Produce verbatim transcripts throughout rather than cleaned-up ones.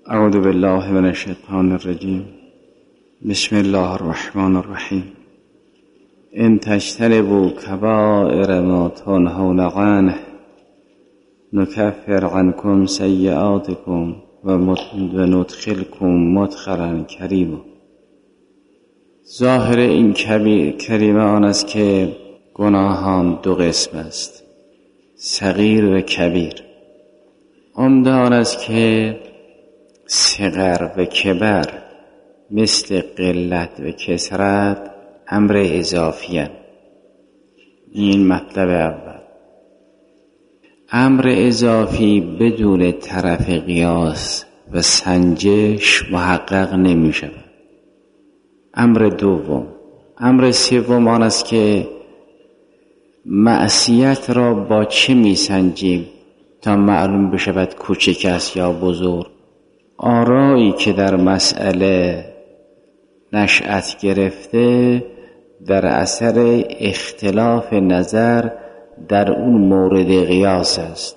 اعوذ بالله من الشیطان الرجیم. بسم الله الرحمن الرحیم. ان تجتنبوا کبائر ما تنهون عنه نکفر عنکم سیئاتکم و ندخلکم مدخلا کریما. ظاهر این کریمه آن است که گناهان دو قسم است، صغیر و کبیر. عمده آن است که صغر و کبر مثل قلت و کثرت امر اضافی هستند. این مطلب اول. امر اضافی بدون طرف قیاس و سنجش محقق نمی شود. امر دوم. امر سوم آن است که معصیت را با چه می سنجیم تا معلوم بشود کوچک است یا بزرگ؟ آرایی که در مسئله نشأت گرفته در اثر اختلاف نظر در اون مورد قیاس است.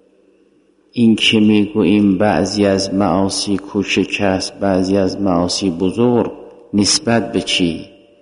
این که میگوییم بعضی از معاصی کوچک است، بعضی از معاصی بزرگ، نسبت به چی؟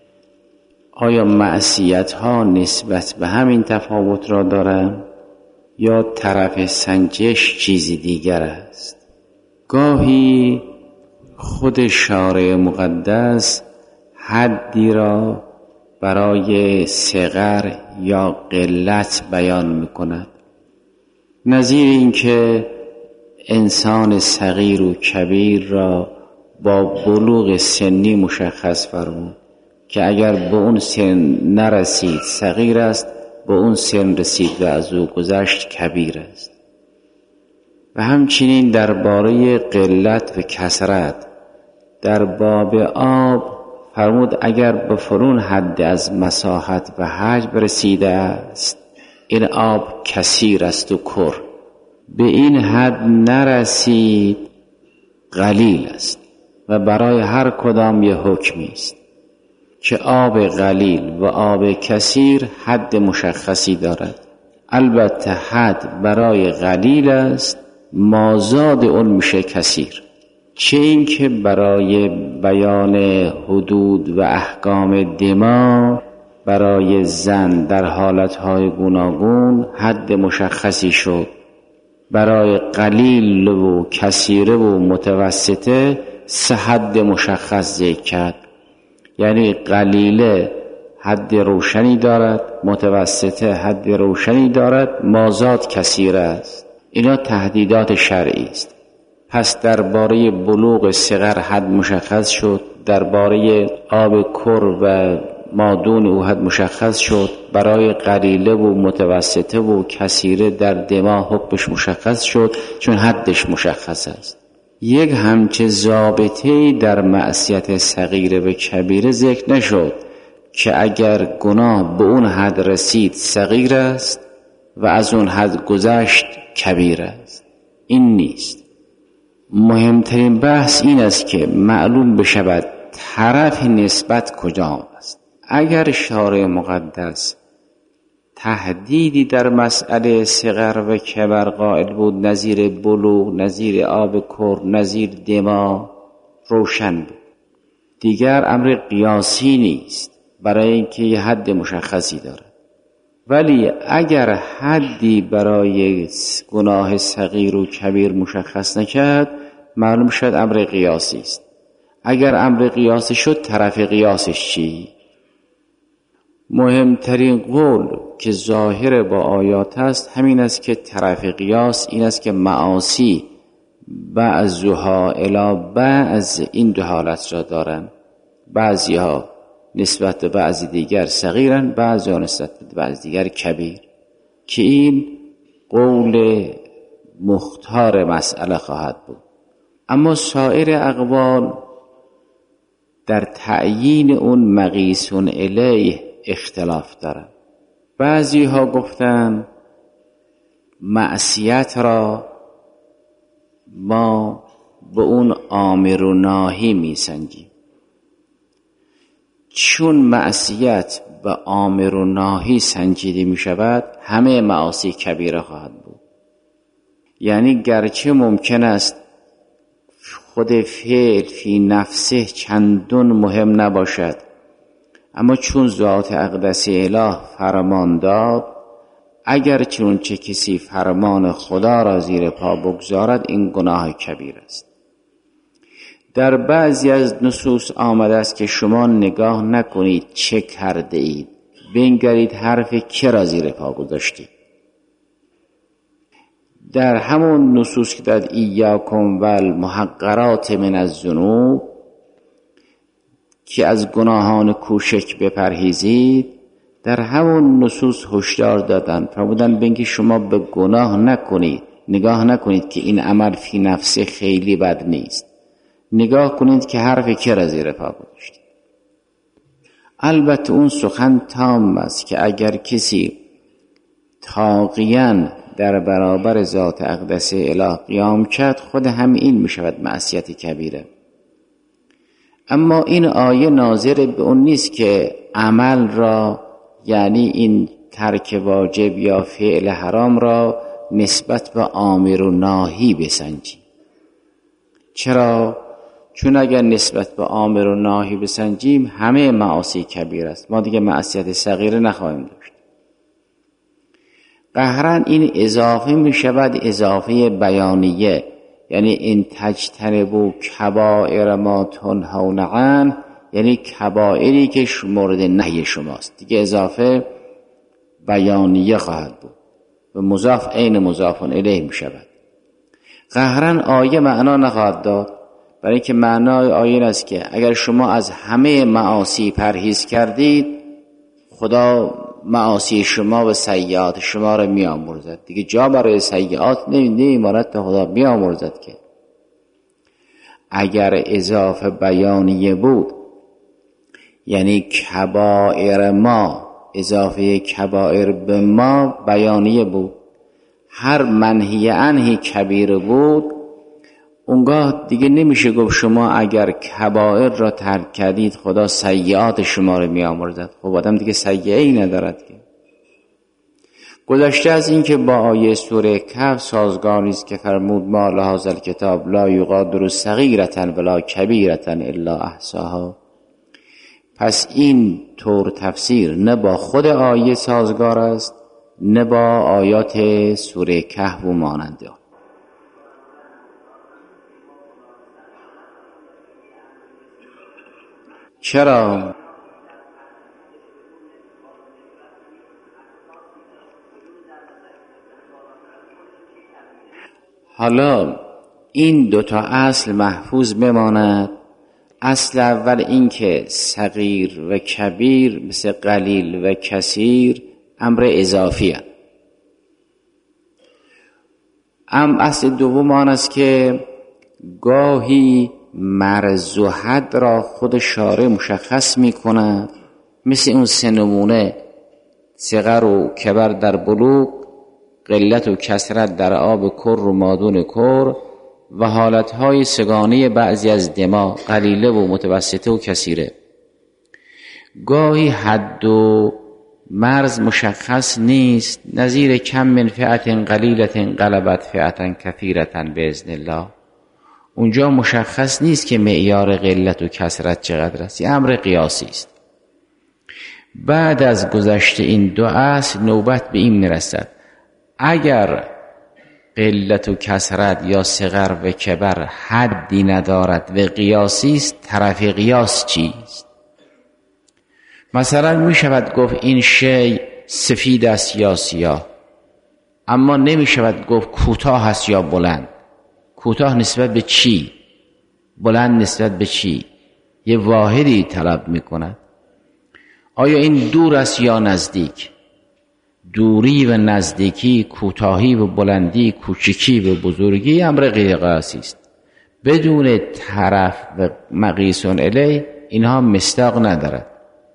آیا معصیت ها نسبت به همین تفاوت را دارند یا طرف سنجش چیزی دیگر است؟ گاهی خود شارع مقدس حدی را برای صغر یا قلت بیان میکند، نظیر این که انسان صغیر و کبیر را با بلوغ سنی مشخص فرمود که اگر به اون سن نرسید صغیر است، به اون سن رسید و از او گذشت کبیر است. و همچنین درباره قلت و کثرت در باب آب فرمود اگر به فرون حد از مساحت و حجم رسیده است این آب کثیر است و کر، به این حد نرسید قلیل است و برای هر کدام یه حکمی است که آب قلیل و آب کثیر حد مشخصی دارد. البته حد برای قلیل است، مازاد اون میشه کثیر. چه این که برای بیان حدود و احکام دما برای زن در حالتهای گوناگون حد مشخصی شد، برای قلیل و کثیره و متوسطه سه حد مشخص ذکر کرد. یعنی قلیله حد روشنی دارد، متوسطه حد روشنی دارد، مازاد کثیر است. اینا تهدیدات شرعی است. پس درباره بلوغ صغر حد مشخص شد، درباره آب کر و مادون او حد مشخص شد، برای قلیله و متوسطه و کثیره در دماغ حکمش مشخص شد چون حدش مشخص است. یک همچه ضابطه‌ای در معصیت صغیره و کبیره ذکر نشد که اگر گناه به اون حد رسید صغیر است و از اون حد گذشت کبیر است. این نیست. مهمترین بحث این است که معلوم بشود طرف نسبت کجا است. اگر شارع مقدس تهدیدی در مسئله صغر و کبر قائل بود، نظیر بلوغ، نظیر آب کر، نظیر دما، روشن بود. دیگر امر قیاسی نیست برای اینکه یه حد مشخصی دارد. ولی اگر حدی برای گناه صغیر و کبیر مشخص نکرد، معلوم شد امر قیاسی است. اگر امر قیاسی شد، طرف قیاسش چی؟ مهمترین قول که ظاهر با آیات است همین است که طرف قیاس این است که معاصی بعضها الی بعض این دو حالت را دارند. بعضی ها نسبت به بعضی دیگر صغیرن، بعضی ها نسبت به بعضی دیگر کبیر، که این قول مختار مسئله خواهد بود. اما سایر اقوال در تعیین اون مقیسون الیه اختلاف دارند. بعضی ها گفتن معصیت را ما به اون آمر و ناهی می سنجیم، چون معصیت به آمر و ناهی سنجیده می شود همه معاصی کبیره خواهد بود. یعنی گرچه ممکن است خود فعل فی نفسه چندان مهم نباشد، اما چون ذات اقدس اله فرمان داد، اگر چون چه کسی فرمان خدا را زیر پا بگذارد این گناه کبیر است. در بعضی از نصوص آمده است که شما نگاه نکنید چه کرده اید، بنگرید حرف که را زیر پا گذاشتید. در همون نصوص که داد ایاکم والمحقرات من الذنوب، که از گناهان کوچک بپرهیزید، در همون نصوص هشدار دادن فرمودن بگید شما به گناه نکنید، نگاه نکنید که این عمل فی نفسه خیلی بد نیست، نگاه کنید که حرف که را زیر پا گذاشتید. البته اون سخن تام است که اگر کسی طاغیاً در برابر ذات اقدس اله قیام کرد، خود هم این می شود معصیت کبیره. اما این آیه ناظر به اون نیست که عمل را، یعنی این ترک واجب یا فعل حرام را نسبت به آمر و ناهی بسنجی. چرا؟ چون اگر نسبت به آمر و ناهی بسنجیم همه معاصی کبیر است، ما دیگه معصیت صغیره نخواهیم داشت. قهرن این اضافه می شود اضافه بیانیه، یعنی این تجتنبوا کبائر ما تنهون عنه، یعنی کبائری که مورد نهی شماست، دیگه اضافه بیانیه خواهد بود و مضاف عین مضاف الیه می شود. قهرن آیه معنا نخواهد داد، برای که معنای آیه است که اگر شما از همه معاصی پرهیز کردید، خدا معاصی شما و سیئات شما را می آمرزد. دیگه جا برای سیئات نمیماند تا خدا می آمرزد. که اگر اضافه بیانیه بود، یعنی کبائر ما اضافه کبائر به ما بیانیه بود، هر منهی عنه کبیر بود، اونگاه دیگه نمیشه گفت شما اگر کبائر را ترک کردید خدا سیئات شما رو میامرزد. خب آدم دیگه سیئه ای ندارد که. گذشته از این که با آیه سوره کهف سازگار نیست که فرمود ما لهذا الکتاب لا یغادر صغیرة ولا کبیرة الا احصاها، پس این طور تفسیر نه با خود آیه سازگار است نه با آیات سوره کهف و ماننده. چرا؟ حالا این دوتا اصل محفوظ بماند. اصل اول این که صغیر و کبیر مثل قلیل و کثیر امر اضافی هست. ام اصل دوم آن است که گاهی مرز و حد را خود شارع مشخص می کند، مثل اون سه نمونه صغر و کبر در بلوغ، قلت و کثرت در آب کر و مادون کر و حالتهای سگانه بعضی از دماغ قلیله و متوسطه و کثیره. گاهی حد و مرز مشخص نیست، نظیر کم من فئت قلیلت غلبت فئت کثیرة باذن الله. اونجا مشخص نیست که معیار قلت و کثرت چقدر است، این امر قیاسی است. بعد از گذشت این دو اصل نوبت به این میرسد اگر قلت و کثرت یا صغر و کبر حدی ندارد و قیاسی است، طرف قیاس چیست؟ مثلا می شود گفت این شی سفید است یا سیاه، اما نمی شود گفت کوتاه است یا بلند. کوتاه نسبت به چی؟ بلند نسبت به چی؟ یه واحدی طلب می کند. آیا این دور است یا نزدیک؟ دوری و نزدیکی، کوتاهی و بلندی، کوچکی و بزرگی امر غیر قیاسی است. بدون طرف و مقیس الیه اینها مصداق ندارد.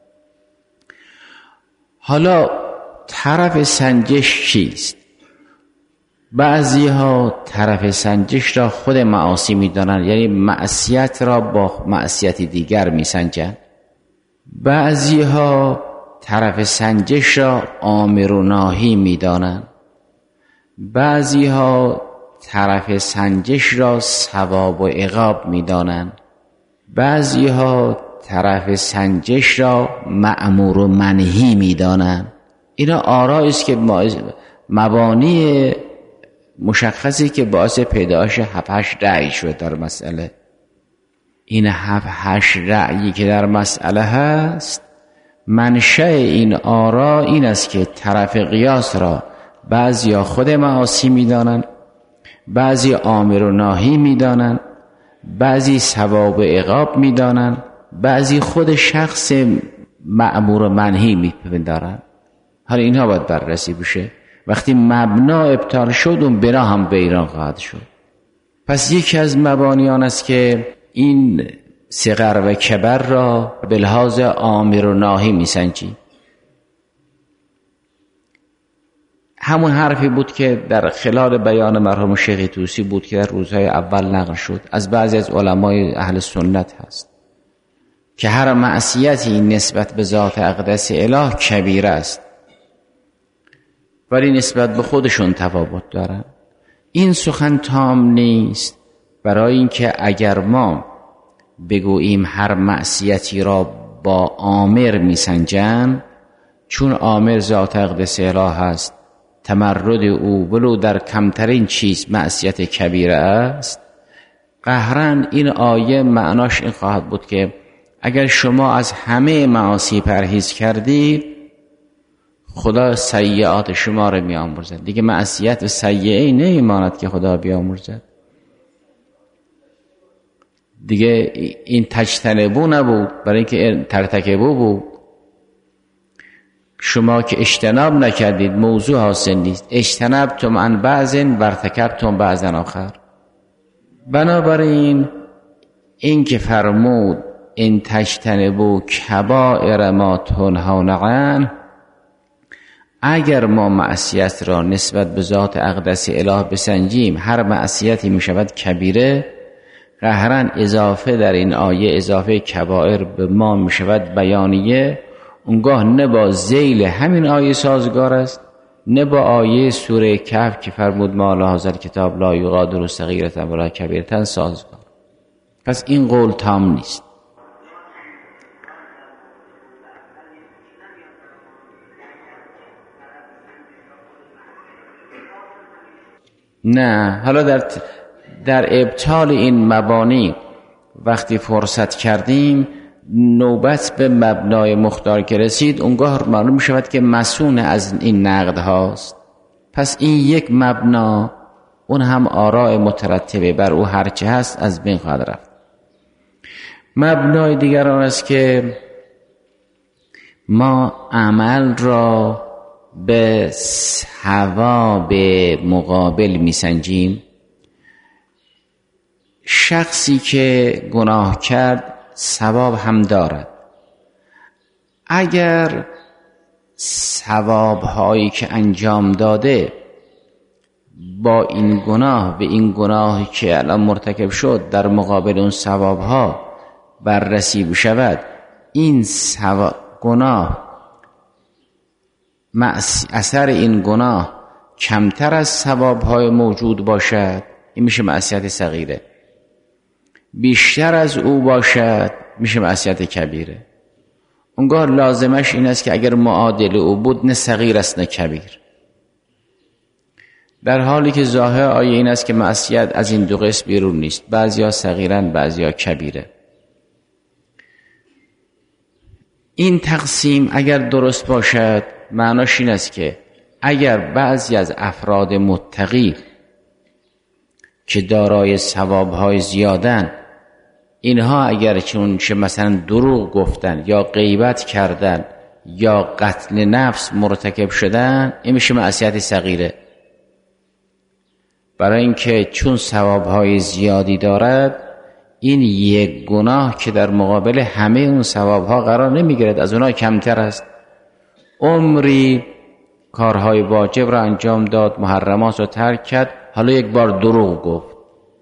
حالا طرف سنجش چیست؟ بعضی ها طرف سنجش را خود معاصی می دانند، یعنی معصیت را با معصیت دیگر می سنجند. بعضی ها طرف سنجش را آمر و ناهی می دانند. بعضی ها طرف سنجش را ثواب و عقاب می‌دانند، بعضی ها طرف سنجش را مأمور و منهی می‌دانند. اینا آراء است که مبانی مشخصی که باعث پیدایش هفت هشت رأی شده در مسئله. این هفت هشت رأیی که در مسئله هست، منشأ این آراء این است که طرف قیاس را بعضی خود معاصی می‌دانند، بعضی آمر و ناهی می‌دانند، بعضی ثواب و عقاب می‌دانند، بعضی خود شخص مأمور و منهی می‌پندارند. حالا اینها باید بررسی بشه. وقتی مبنا ابطال شد، اون بنا هم بیران خواهد شد. پس یکی از مبانیان است که این صغر و کبر را به لحاظ آمر و ناهی میسنجی. همون حرفی بود که در خلال بیان مرحوم شیخ طوسی بود که در روزهای اول نقل شد از بعضی از علمای اهل سنت هست که هر معصیتی نسبت به ذات اقدس اله کبیره است، ولی نسبت به خودشون تفاوت دارن. این سخن تام نیست، برای اینکه اگر ما بگوییم هر معصیتی را با آمر میسنجن، چون آمر ذات اقدس اله هست، تمرد او ولو در کمترین چیز معصیت کبیره است، قهرن این آیه معناش این خواهد بود که اگر شما از همه معاصی پرهیز کردید، خدا سیئات شما رو میامرزد. دیگه معصیت و سیئه نمیماند که خدا بیامرزد. دیگه این تجتنبو نبود، برای اینکه ترتکبو بود. شما که اجتناب نکردید موضوع حاصل نیست. اجتنبتم عن بعض وارتکبتم بعضا آخر. بنابراین این که فرمود این تجتنبو کبائر ما تنهون عنه، اگر ما معصیت را نسبت به ذات اقدس اله بسنجیم، هر معصیتی می شود کبیره، قهرن اضافه در این آیه اضافه کبائر به ما می شود بیانیه. اونگاه نه با ذیل همین آیه سازگار است، نه با آیه سوره کهف که فرمود ما لهذا الکتاب لا یغادر صغیرة ولا کبیرة سازگار. پس این قول تام نیست. نه، حالا در در ابطال این مبانی وقتی فرصت کردیم، نوبت به مبنای مختار که رسید، اونگاه معلوم شود که مسئول از این نقد هاست. پس این یک مبنا، اون هم آراء مترتبه بر او هرچه هست از بین خواهد رفت. مبنای دیگر آن است که ما عمل را به ثواب مقابل میسنجیم. شخصی که گناه کرد ثواب هم دارد. اگر ثواب هایی که انجام داده با این گناه به این گناهی که الان مرتکب شد در مقابل اون ثواب ها بررسی بشود، این ثواب گناه اثر این گناه کمتر از ثواب های موجود باشد، این میشه معصیت صغیره. بیشتر از او باشد میشه معصیت کبیره. اونگاه لازمش این است که اگر معادل او بود، نه صغیر است نه کبیر. در حالی که ظاهر آیه این است که معصیت از این دو قسم بیرون نیست، بعضیا صغیرن بعضیا کبیره. این تقسیم اگر درست باشد، معناش این است که اگر بعضی از افراد متقی که دارای ثواب‌های زیادن، اینها اگر چون چه مثلا دروغ گفتن یا غیبت کردن یا قتل نفس مرتکب شدن، این میشه معصیت صغیره. برای اینکه چون ثواب‌های زیادی دارد، این یک گناه که در مقابل همه اون ثواب‌ها قرار نمیگیرد، از اونها کمتر است. عمری کارهای واجب را انجام داد، محرمات را ترک کرد، حالا یک بار دروغ گفت.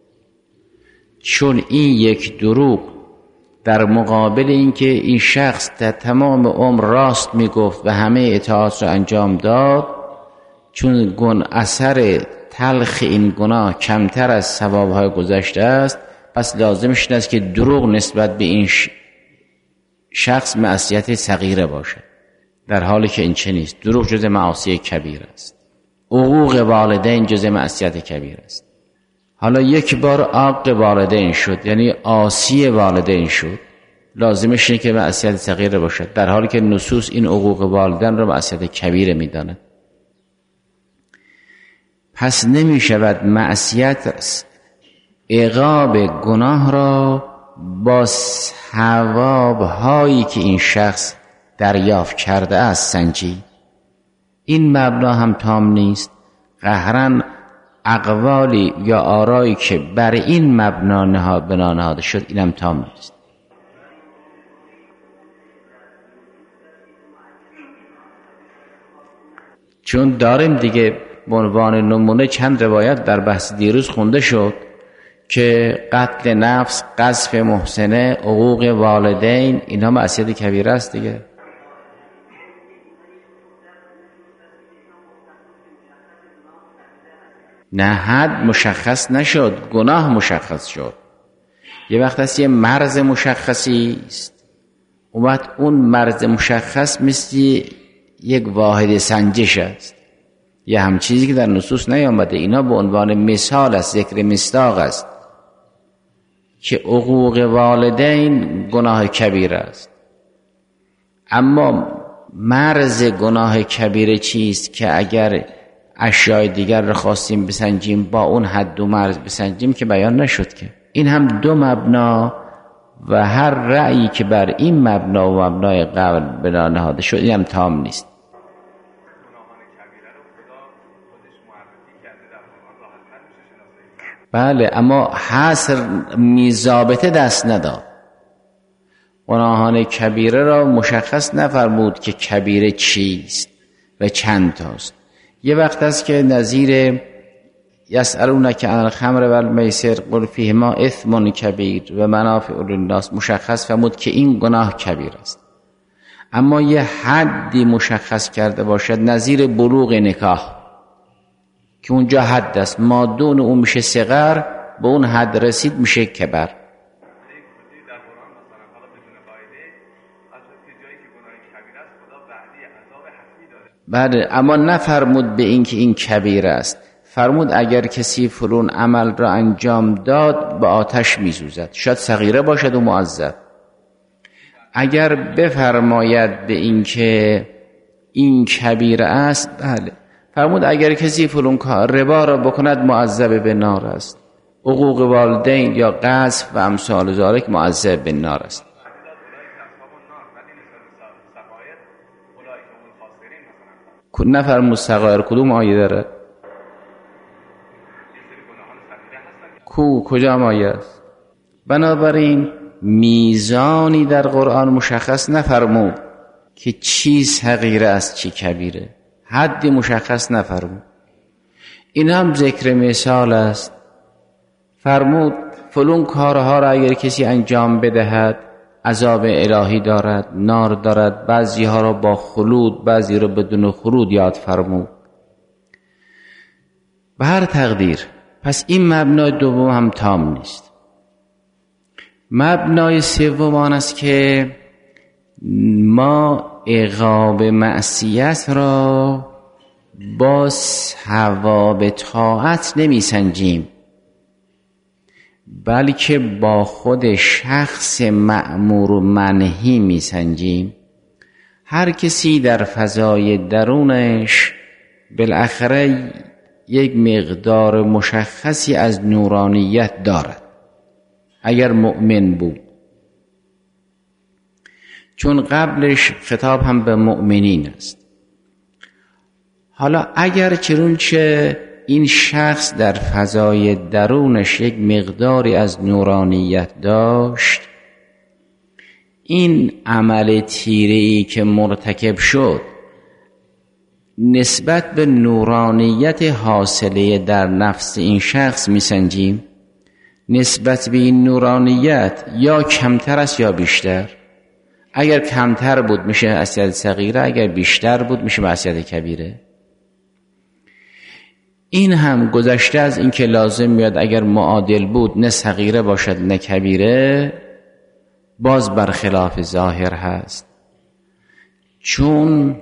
چون این یک دروغ در مقابل اینکه این شخص در تمام عمر راست میگفت و همه اطاعات را انجام داد، چون گن اثر تلخ این گناه کمتر از ثوابهای گذشته است، پس لازمش این است که دروغ نسبت به این شخص معصیت صغیره باشد، در حالی که این چه نیست. دروغ جزء معاصی کبیر است. عقوق والدین جزء معصیت کبیر است. حالا یک بار عاق والدین شد، یعنی عاصی والدین شد، لازمش اینه که معصیت صغیره باشد، در حالی که نصوص این عقوق والدین را معصیت کبیره می‌داند. پس نمی شود معصیت عقاب گناه را با ثواب‌هایی که این شخص دریافت کرده است سنجید. این مبنا هم تام نیست. قهرن اقوالی یا آرایی که بر این مبنا نها بنا نهاده شد، اینم تام نیست. چون داریم دیگه به عنوان نمونه چند روایت در بحث دیروز خونده شد که قتل نفس، قذف محسنه، عقوق والدین، اینا معصیت کبیره است دیگه. نه حد مشخص نشد، گناه مشخص شد. یه وقت هست یه مرز مشخصی است، اومد اون مرز مشخص مثل یک واحد سنجش است، یه هم چیزی که در نصوص نیامده. اینا به عنوان مثال است، ذکر مصداق است که عقوق والدین گناه کبیر است. اما مرز گناه کبیره چیست که اگر اشیاء دیگر رو خواستیم بسنجیم با اون حد و مرز بسنجیم که بیان نشد. که این هم دو مبنا و هر رأیی که بر این مبنا و مبنای قبل بنا نهاده شد این هم تام نیست. بله، اما حصر میزابطه دست نداد. گناهان کبیره را مشخص نفرمود که کبیره چیست و چند تاست. یه وقت است که نظیر یسألونک عن الخمر و المیسر قل فیهما اثم کبیر و منافع للناس مشخص فرمود که این گناه کبیر است. اما یه حدی مشخص کرده باشد، نظیر بلوغ نکاح که اونجا حد است، ما دون اون میشه صغر، به اون حد رسید میشه کبر. بله، اما نفرمود به این که این کبیر است. فرمود اگر کسی فلان عمل را انجام داد به آتش میسوزد، شاید صغیره باشد و معذب. اگر بفرماید به این که این کبیر است، بله. فرمود اگر کسی فلان کار ربا را بکند معذب به نار است، عقوق والدین یا قذف و امثال ذالک معذب به نار است. نفرمود صغائر کدوم آیه داره؟ کو کجا آیه است؟ بنابراین میزانی در قرآن مشخص نفرمود که چی صغیره است چی کبیره، حدی مشخص نفرمود. این هم ذکر مثال است. فرمود فلان کارها را اگر کسی انجام بدهد عذاب الهی دارد، نار دارد. بعضی ها را با خلود، بعضی را بدون خلود یاد فرمود. به هر تقدیر پس این مبنای دوم هم تام نیست. مبنای سوم آن است که ما عقاب معصیت را با ثواب طاعت نمی سنجیم، بلکه با خود شخص مأمور و منهی می سنجیم. هر کسی در فضای درونش بالاخره یک مقدار مشخصی از نورانیت دارد اگر مؤمن بود، چون قبلش خطاب هم به مؤمنین است. حالا اگر چنانچه این شخص در فضای درونش یک مقداری از نورانیت داشت، این عمل تیره‌ای که مرتکب شد نسبت به نورانیت حاصله در نفس این شخص میسنجیم. نسبت به این نورانیت یا کمتر است یا بیشتر. اگر کمتر بود میشه معصیت صغیره، اگر بیشتر بود میشه معصیت کبیره. این هم گذشته از این که لازم میاد اگر معادل بود نه صغیره باشد نه کبیره، باز برخلاف ظاهر هست، چون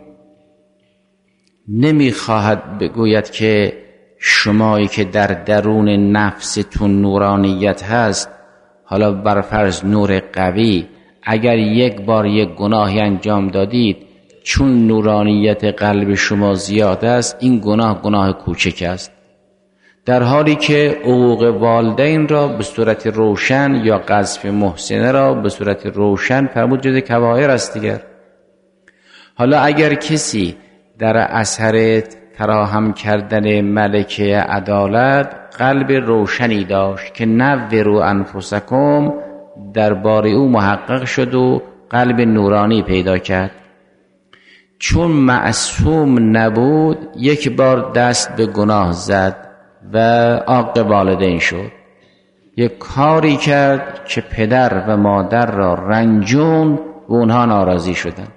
نمیخواهد بگوید که شمایی که در درون نفستون نورانیت هست، حالا بر فرض نور قوی، اگر یک بار یک گناهی انجام دادید چون نورانیت قلب شما زیاد است این گناه گناه کوچک است، در حالی که حقوق والدین را به صورت روشن یا قذف محسنه را به صورت روشن فرمود جز کبائر است دیگر. حالا اگر کسی در اثر فراهم کردن ملکه عدالت قلب روشنی داشت که نوروا انفسکم درباره او محقق شد و قلب نورانی پیدا کرد، چون معصوم نبود یک بار دست به گناه زد و عاق والدین شد، یک کاری کرد که پدر و مادر را رنجون و اونها ناراضی شدند.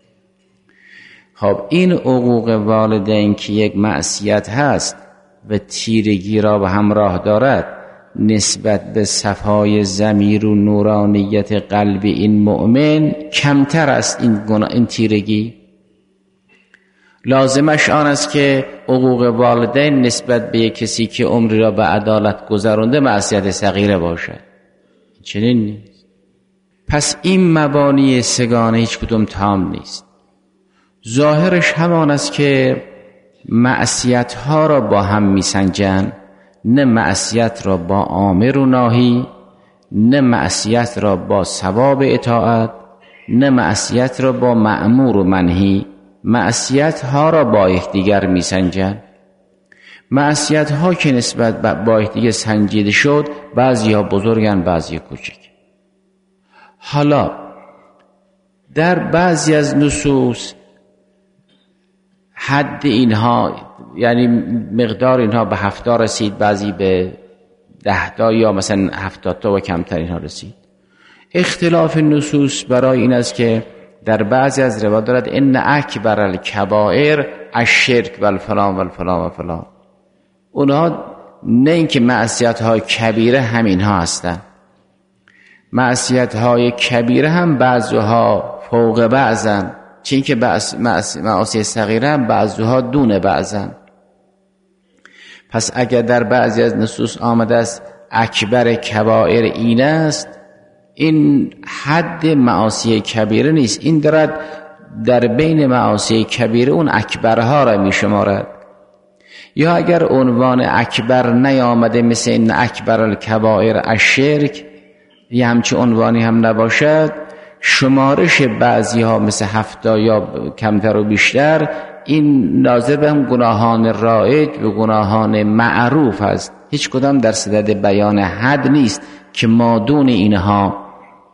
خب این حقوق والدین که یک معصیت هست و تیرگی را به همراه دارد نسبت به صفای ضمیر و نورانیت قلب این مؤمن کمتر است این, گناه این تیرگی. لازمش آن است که حقوق والدین نسبت به کسی که عمری را به عدالت گذرانده معصیت صغیره باشد، چنین نیست. پس این مبانی سگانه هیچ کدوم تام نیست. ظاهرش همان است که معصیت ها را با هم میسنجن، نه معصیت را با آمر و ناهی، نه معصیت را با ثواب اطاعت، نه معصیت را با مأمور و منهی. معصیت ها را با یکدیگر میسنجن. معصیت ها که نسبت با یکدیگر سنجیده شد بعضی ها بزرگن بعضی ها کوچک. حالا در بعضی از نصوص حد اینها یعنی مقدار اینها به هفتا رسید، بعضی به ده تا یا مثلا هفتاد تا و کمتر اینها رسید. اختلاف نصوص برای این است که در بعضی از روایات دارد ان اکبر الکبائر الشرک و الفلان و الفلان و فلان. اونها نه اینکه معصیت های کبیره همین ها هستند، معصیت های کبیره هم بعضها فوق بعضن، چون که معاصی صغیره هم بعضها دون بعضن. پس اگر در بعضی از نصوص آمده است اکبر کبائر این است، این حد معاصی کبیره نیست، این دارد در بین معاصی کبیره اون اکبرها را می شمارد. یا اگر عنوان اکبر نیامده مثل این اکبر الکبائر الشرک، یه همچه عنوانی هم نباشد، شمارش بعضی ها مثل هفتا یا کمتر و بیشتر این ناظر به هم گناهان رایج و گناهان معروف است، هیچ کدام در صدد بیان حد نیست که مادون اینها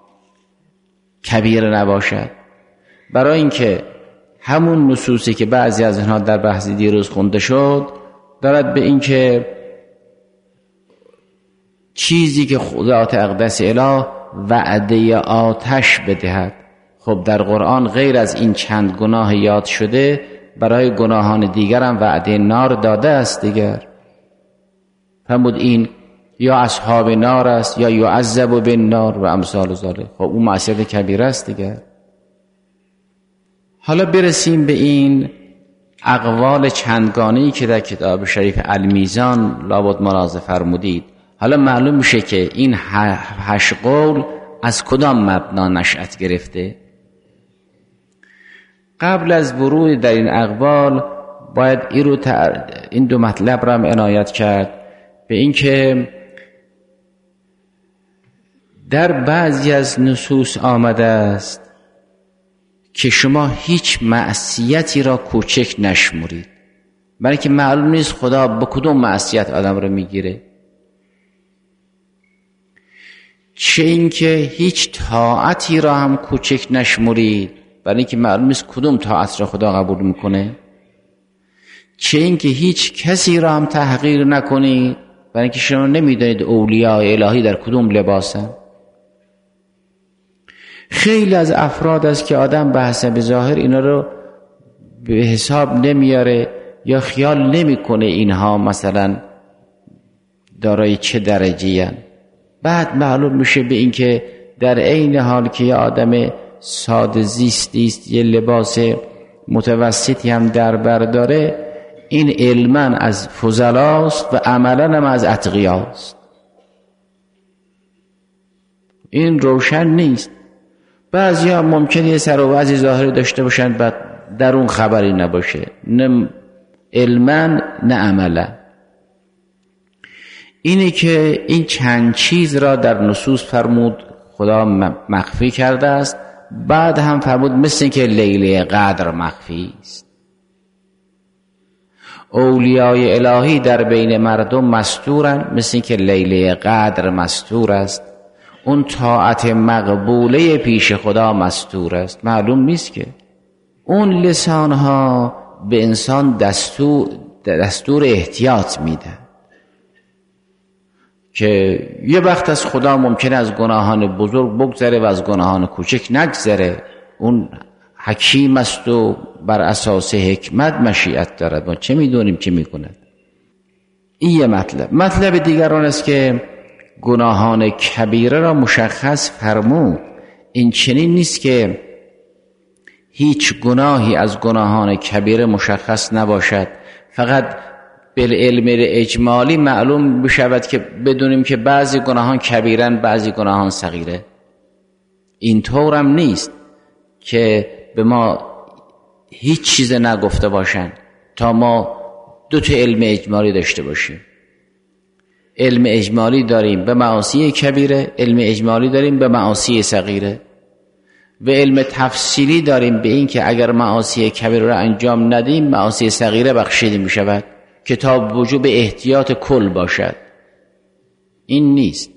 کبیر نباشد. برای اینکه همون نصوصی که بعضی از اینها در بحث دیروز خونده شد دارد به اینکه چیزی که ذات اقدس اله وعده آتش بدهد. خب در قرآن غیر از این چند گناه یاد شده برای گناهان دیگر هم وعده نار داده است دیگر. فرمود این یا اصحاب نار است یا یعذب بالنار و امثال ذلک. خب اون معصیت کبیره است دیگر. حالا برسیم به این اقوال چندگانه‌ای که در کتاب شریف المیزان لابد ملاحظه فرمودید. حالا معلوم میشه که این هشت قول از کدام مبنا نشأت گرفته. قبل از ورود در این اقوال باید این, رو تر... این دو مطلب را هم عنایت کرد به اینکه در بعضی از نصوص آمده است که شما هیچ معصیتی را کوچک نشمرید، برای که معلوم نیست خدا به کدوم معصیت آدم را میگیره. چه اینکه هیچ طاعتی را هم کوچک نشمرید، برای اینکه معلوم نیست کدوم طاعت را خدا قبول میکنه. چه اینکه هیچ کسی را هم تحقیر نکنید، برای اینکه شما نمیدونید اولیاء الهی در کدوم لباسن. خیلی از افراد است که آدم به حسب ظاهر اینا رو به حساب نمیاره یا خیال نمیکنه اینها مثلا دارای چه درجه‌ای هستند. بعد معلوم میشه به این که در عین حال که یه آدم ساده زیستی است، یه لباس متوسطی هم در بر داره، این علما از فضلاست و عملا هم از اتقیاست. این روشن نیست. بعضی ها ممکنه یه سر و وضعی ظاهری داشته باشن بعد در اون خبری نباشه، نه علما نه عملا. اینه که این چند چیز را در نصوص فرمود خدا مخفی کرده است، بعد هم فرمود مثل که لیله قدر مخفی است. اولیای الهی در بین مردم مستورن، مثل که لیله قدر مستور است. اون طاعت مقبوله پیش خدا مستور است. معلوم نیست که اون لسانها به انسان دستور دستور احتیاط میدن که یه وقت از خدا ممکنه از گناهان بزرگ بگذره و از گناهان کوچک نگذره. اون حکیم است و بر اساس حکمت مشیت دارد. ما چه میدونیم چه میکند. این یه مطلب. مطلب دیگر آن است که گناهان کبیره را مشخص فرمود. این چنین نیست که هیچ گناهی از گناهان کبیره مشخص نباشد، فقط بالعلم اجمالی معلوم بشود که بدونیم که بعضی گناهان کبیرن بعضی گناهان صغیره. این طورم نیست که به ما هیچ چیز نگفته باشن تا ما دو تا علم اجمالی داشته باشیم. علم اجمالی داریم به معاصی کبیره، علم اجمالی داریم به معاصی صغیره، و علم تفصیلی داریم به این که اگر معاصی کبیره را انجام ندیم معاصی صغیره بخشیده می شود که تا وجوب احتیاط کل باشد. این نیست.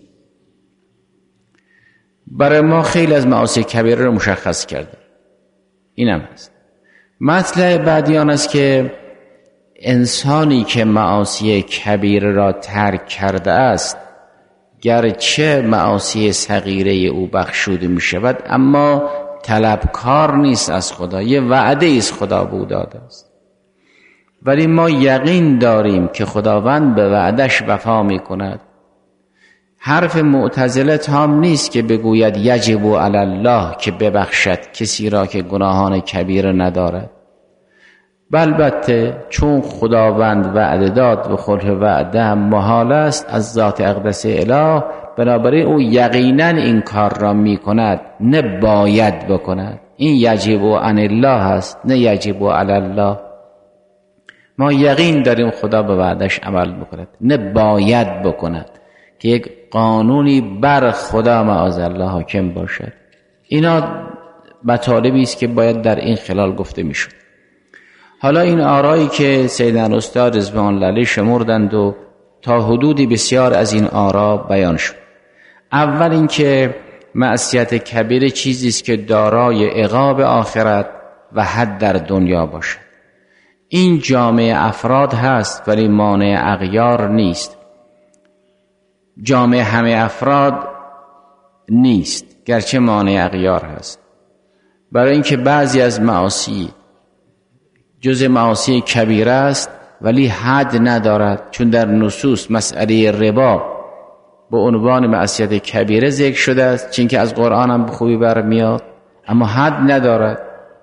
برای ما خیلی از معاصی کبیره را مشخص کرده. این هم هست. مطلب بعدی آن است که انسانی که معاصی کبیره را ترک کرده است گرچه معاصی صغیره او بخشوده می شود اما طلبکار نیست از خدا، یه وعده است خدا به او داده است. ولی ما یقین داریم که خداوند به وعدش وفا می کند. حرف معتزله تام نیست که بگوید یجب علی الله که ببخشد کسی را که گناهان کبیره ندارد. البته چون خداوند وعده داد و خلف وعده هم محال است از ذات اقدس اله، بنابراین او یقینا این کار را می کند، نه باید بکند. این یجب عن الله است نه یجب علی الله. ما یقین داریم خدا به وعدش عمل بکند، نه باید بکند که یک قانونی بر خدا معاذالله حاکم باشد. اینا مطالبی است که باید در این خلال گفته میشد. حالا این آرایی که سیدنا استاد رضوان الله علیه شمردند و تا حدودی بسیار از این آرا بیان شد. اول اینکه معصیت کبیره چیزی است که دارای عقاب آخرت و حد در دنیا باشد. این جامعه افراد هست ولی مانع اغیار نیست. جامعه همه افراد نیست گرچه مانع اغیار هست. برای اینکه بعضی از معاصی جز معاصی کبیره است ولی حد ندارد، چون در نصوص مسئله ربا به عنوان معصیت کبیره ذکر شده است، چون که از قرآن هم به خوبی برمیاد، اما حد ندارد.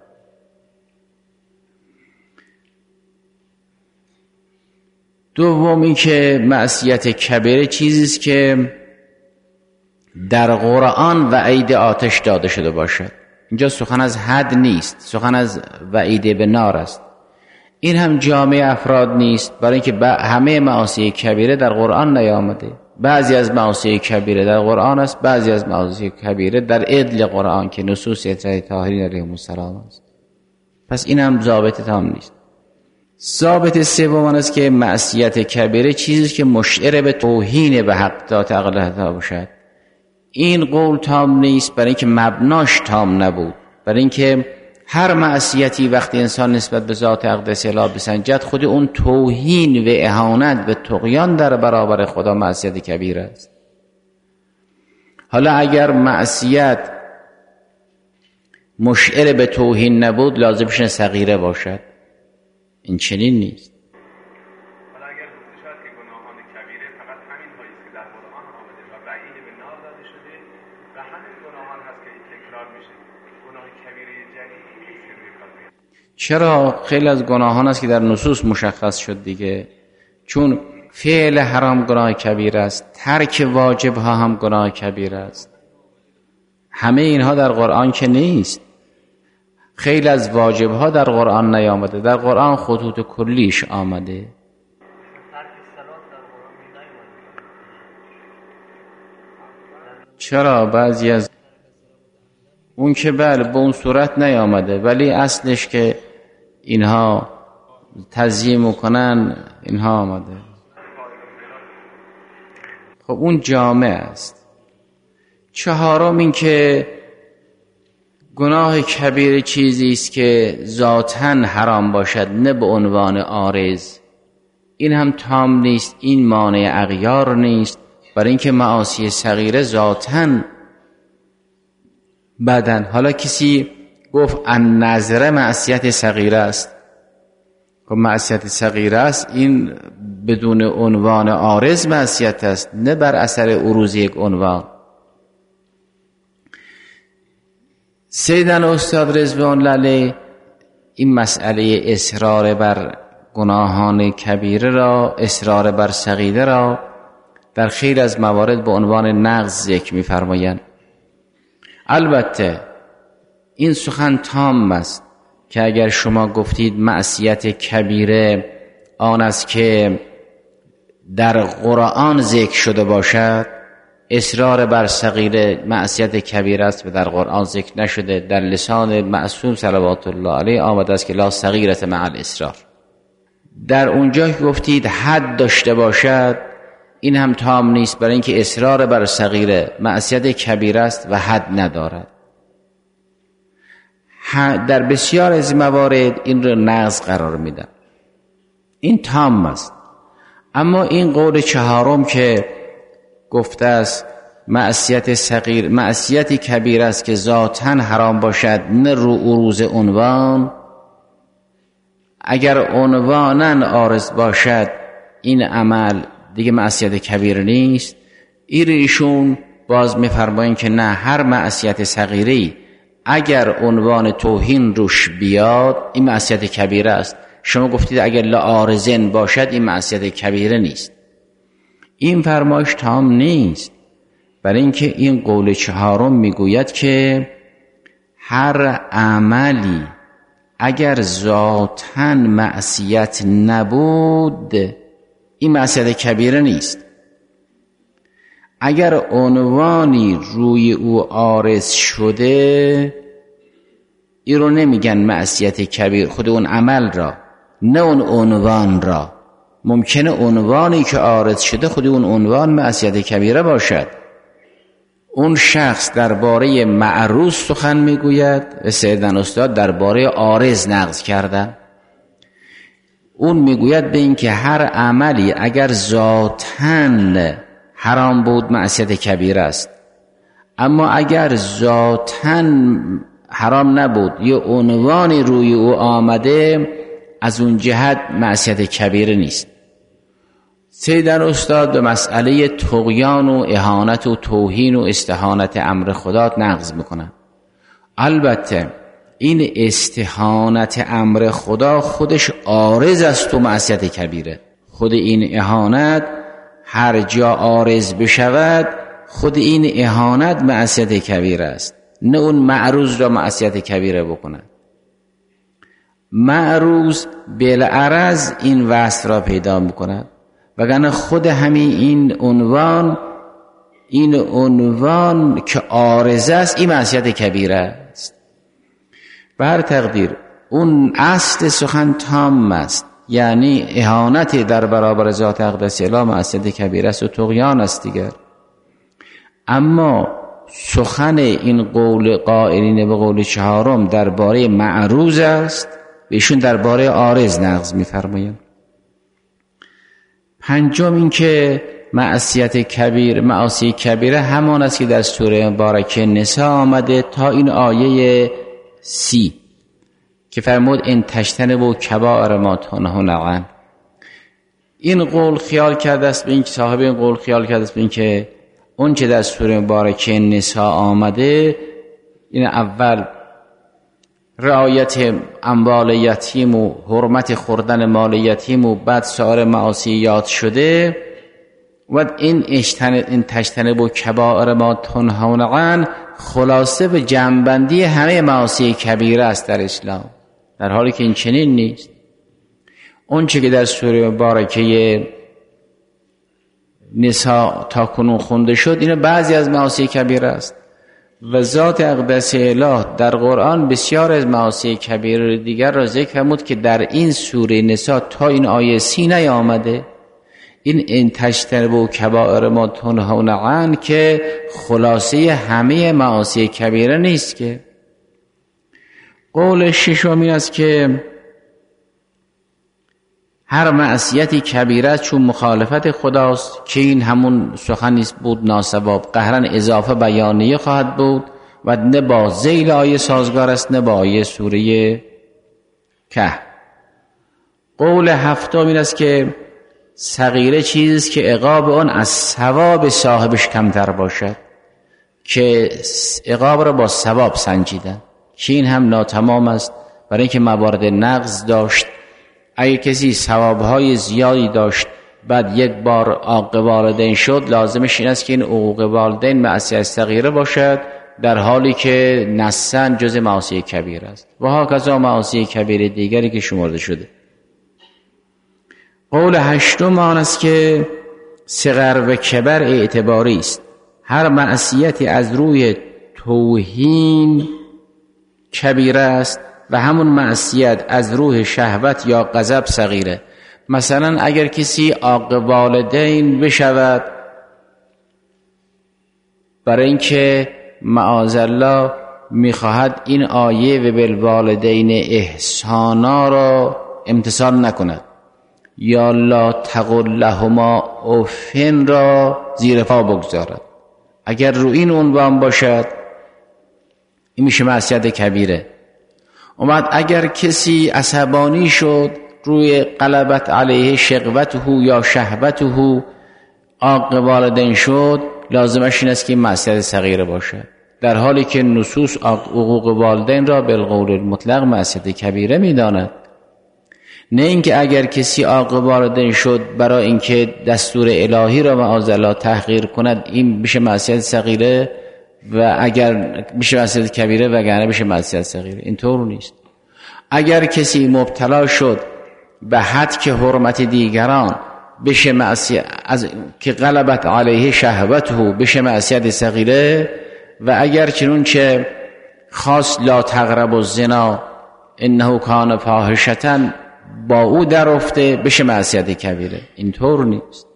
دومی که معصیت کبیره چیزی است که در قرآن وعید آتش داده شده باشد. اینجا سخن از حد نیست، سخن از وعید به نار است. این هم جامعه افراد نیست، برای اینکه همه معاصی کبیره در قرآن نیامده. بعضی از معاصی کبیره در قرآن است، بعضی از معاصی کبیره در عدل قرآن که نصوص اطلاع طاهرین علیهم السلام است. پس این هم ضابط تام نیست. ضابط سوم است که معصیت کبیره چیزی که مشعر به توهین به حق ذات اقدس باشد. این قول تام نیست برای اینکه مبناش تام نبود. برای اینکه هر معصیتی وقتی انسان نسبت به ذات اقدس اله بسنجد خود اون توهین و اهانت و طغیان در برابر خدا معصیت کبیره است. حالا اگر معصیت مشعر به توهین نبود لازمش صغیره باشد. این چنین نیست. چرا؟ خیلی از گناهان است که در نصوص مشخص شد دیگه، چون فعل حرام گناه کبیر است، ترک واجب ها هم گناه کبیر است. همه اینها در قرآن که نیست. خیلی از واجب ها در قرآن نیامده، در قرآن خطوط کلیش آمده. چرا؟ بعضی از اون که بله به اون صورت نیامده، ولی اصلش که اینها تزیین میکنن اینها آمده. خب اون جامع است. چهارم این که گناه کبیر چیزی است که ذاتاً حرام باشد نه به عنوان عارض. این هم تام نیست، این مانع اغیار نیست، برای اینکه معاصی صغیره ذاتاً بدن. حالا کسی گفت النظر معصیت صغیره است، خب معصیت صغیره است، این بدون عنوان عارض معصیت است، نه بر اثر عروض یک عنوان. سیدن استاد رضوان علیه این مسئله اصرار بر گناهان کبیره را، اصرار بر صغیره را در خیلی از موارد به عنوان نقض ذکر می‌فرمایند. البته این سخن تام است که اگر شما گفتید معصیت کبیره آن است که در قرآن ذکر شده باشد، اصرار بر صغیره معصیت کبیره است و در قرآن ذکر نشده، در لسان معصوم صلوات الله علیه آمده است که لا صغیرة مع الاصرار. در اونجا که گفتید حد داشته باشد، این هم تام نیست، برای اینکه اصرار بر صغیره معصیت کبیره است و حد ندارد. در بسیار از موارد این رو نقض قرار میدن، این تام است. اما این قول چهارم که گفته است معصیت صغیر معصیت کبیر است که ذاتاً حرام باشد نه رو عروض عنوان، اگر عنواناً عارض باشد این عمل دیگه معصیت کبیر نیست. ایشون باز میفرمایند که نه، هر معصیت صغیری اگر عنوان توهین روش بیاد این معصیت کبیره است. شما گفتید اگر لا عارضن باشد این معصیت کبیره نیست. این فرمایش تام نیست، برای اینکه این قول چهارم میگوید که هر عملی اگر ذاتاً معصیت نبود این معصیت کبیره نیست. اگر عنوانی روی او عارض شده این رو نمیگن معصیت کبیر، خود اون عمل را نه اون عنوان را. ممکنه عنوانی که عارض شده خود اون عنوان معصیت کبیره باشد. اون شخص درباره معروض سخن میگوید و سیدن استاد درباره عارض نقض کردن. اون میگوید به این که هر عملی اگر ذاتاً حرام بود معصیت کبیره است، اما اگر ذاتاً حرام نبود یه عنوانی روی او آمده از اون جهت معصیت کبیره نیست. سیدن استاد به مسئله طغیان و اهانت و توهین و استهانت امر خدا نقض میکنن. البته این استهانت امر خدا خودش عارض است و معصیت کبیره. خود این اهانت هر جا عارض بشود خود این اهانت معصیت کبیره است، نه اون معروض را معصیت کبیره بکنه. معروض بالعرض این وصف را پیدا میکند، وگرنه خود همین این عنوان این عنوان که عارض است این معصیت کبیره است. به هر تقدیر اون اصل سخن تام است، یعنی اهانت در برابر ذات اقدس اله معصیت کبیره است و طغیان است دیگر. اما سخن این قول قائلین به قول چهارم درباره معروض است، بهشون درباره عارض نقض می‌فرمایند. پنجم این که معصیت کبیر معاصی کبیره همان است که در سوره مبارکه نساء آمده تا این آیه سی که فرمود ان تجتنبوا کبائر ما تنهون عنه. این قول خیال کرده است به این که صاحب این قول خیال کرده است به این که اون چه در سوره مبارکه نساء آمده، این اول رعایت اموال یتیم و حرمت خوردن مال یتیم و بعد سایر معاصی یاد شده و این این تجتنبوا کبائر ما تنهون عنه خلاصه به جمع‌بندی همه معاصی کبیره است در اسلام، در حالی که این چنین نیست. اون چه که در سوره مبارکه نساء تا کنون خونده شد اینو بعضی از معاصی کبیره است و ذات اقدس اله در قرآن بسیار از معاصی کبیره دیگر را ذکر فرمود که در این سوره نساء تا این آیه سی نیامده. این این تجتنبوا کبائر ما تنهون عنه که خلاصه همه معاصی کبیره نیست. که قول ششم این است که هر معصیتی کبیره است چون مخالفت خداست، که این همون سخنی بود ناصواب، قهرن اضافه بیانیه خواهد بود و نه با ذیل آیه سازگار است نه با آیه سوره کهف. قول هفتم این است که صغیره چیزی است که عقاب آن از ثواب صاحبش کمتر باشد، که عقاب را با ثواب سنجیدن، که این هم ناتمام است برای اینکه موارد نقض داشت. اگه کسی ثوابهای زیادی داشت بعد یک بار عاق والدین شد، لازمش این است که این عقوق والدین معصیت صغیره باشد، در حالی که نصاً جز معاصی کبیره است و هاکذا معاصی کبیره دیگری که شمرده شده. قول هشتم آن است که صغر و کبر اعتباری است. هر معصیتی از روی توهین کبیره است و همون معصیت از روح شهوت یا غضب صغیره. مثلا اگر کسی عاق والدین بشود برای اینکه معاذالله میخواهد این آیه و بالوالدین احسانا را امتثال نکند یا لا تقل لهما اوفن را زیر پا بگذارد، اگر رو این عنوان باشد این میشه معصیت کبیره. اومد اگر کسی عصبانی شد روی غلبت علیه شقوته یا شهوته عاق والدین شد، لازمش این است که معصیت صغیره باشد، در حالی که نصوص حقوق والدین را بالقول المطلق معصیت کبیره میداند. نه اینکه اگر عاق عاق والدین شد برای اینکه دستور الهی را معاذالله تحقیر کند این بشه معصیت صغیره و اگر بشه معصیت کبیره وگرنه بشه معصیت صغیره. اینطور نیست. اگر کسی مبتلا شد به حد که حرمت دیگران بشه معصیت از که غلبت علیه شهوته بشه معصیت صغیره، و اگر چنانچه خاص لا تقربوا الزنا انه کان فاحشة با او در افته بشه معصیت کبیره. اینطور نیست.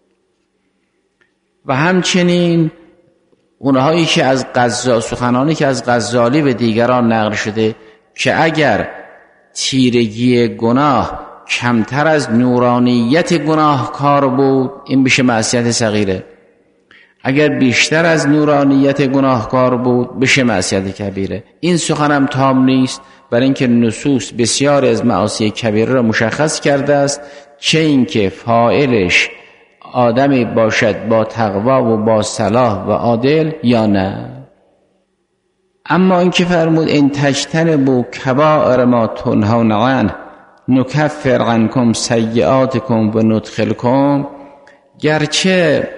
و همچنین اونهایی که از غزال سخنانی که از غزالی به دیگران نقل شده که اگر تیرگی گناه کمتر از نورانیت گناهکار بود این بشه معصیت صغیره، اگر بیشتر از نورانیت گناهکار بود بشه معصیت کبیره. این سخنم تام نیست برای اینکه نصوص بسیار از معاصی کبیره را مشخص کرده است، چه اینکه فاعلش آدمی باشد با تقوا و با صلاح و عادل یا نه. اما اینکه فرمود این تجتنبوا کبائر ما تنهون عنه نکفر عنکم سیئاتکم و ندخلکم، گرچه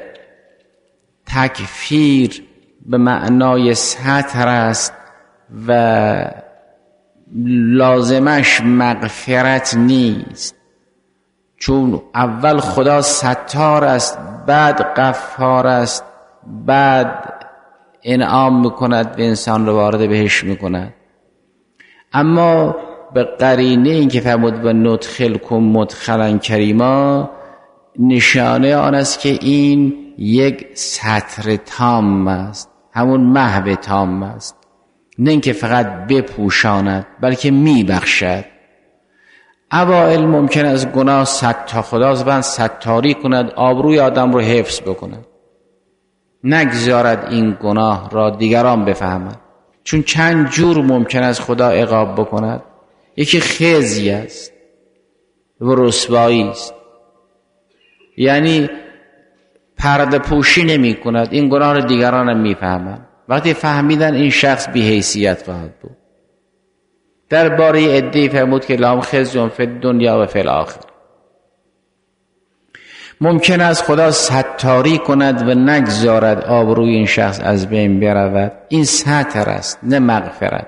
تکفیر به معنای ستر است و لازمش مغفرت نیست، چون اول خدا ستار است بعد غفار است بعد انعام میکند به انسان رو وارد بهش میکند. اما به قرینه این که فرمود و ندخلکم مدخلا کریما نشانه آن است که این یک ستر تام است، همون محو تام است، نه اینکه فقط بپوشاند بلکه میبخشد. اوائل ممکن از گناه ستا خداوند ستاری کند، آبروی آدم رو حفظ بکند، نگذارد این گناه را دیگران بفهمند، چون چند جور ممکن است خدا عقاب بکند. یکی خزی است و رسوایی است، یعنی پرده پوشی نمی کند. این گناه رو دیگران هم می فهمند. وقتی فهمیدن این شخص بی حیثیت خواهد بود. درباره عده‌ای فرمود که لهم خزی فی الدنیا و فی الاخره. ممکن است خدا ستاری کند و نگذارد آبروی این شخص از بین برود. این ستر است نه مغفرت.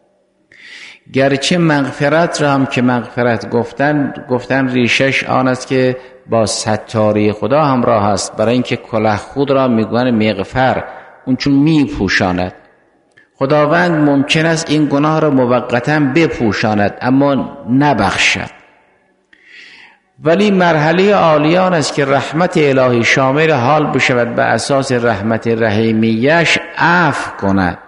گرچه مغفرت را هم که مغفرت گفتن گفتن ریشش آن است که با ستاری خدا همراه است، برای اینکه کلاه خود را میگوین مغفر، اون چون میپوشاند. خداوند ممکن است این گناه را موقتا بپوشاند اما نبخشد. ولی مرحله عالیان است که رحمت الهی شامل حال بشود به اساس رحمت رحیمیش عفو کند.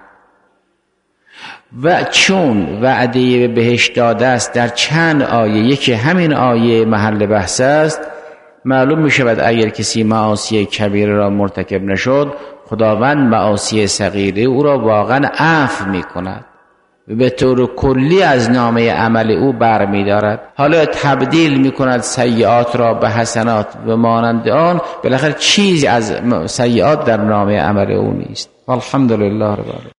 و چون وعده بهشت داده است در چند آیه، یکی همین آیه محل بحث است، معلوم می شود اگر کسی معاصی کبیره را مرتکب نشد، خداوند معاصی صغیره او را واقعا عفو می کند و به طور کلی از نامه عمل او بر می دارد. حالا تبدیل می کند سیئات را به حسنات و مانند آن، بالاخره چیزی از سیئات در نامه عمل او نیست. والحمدلله رب العالمین.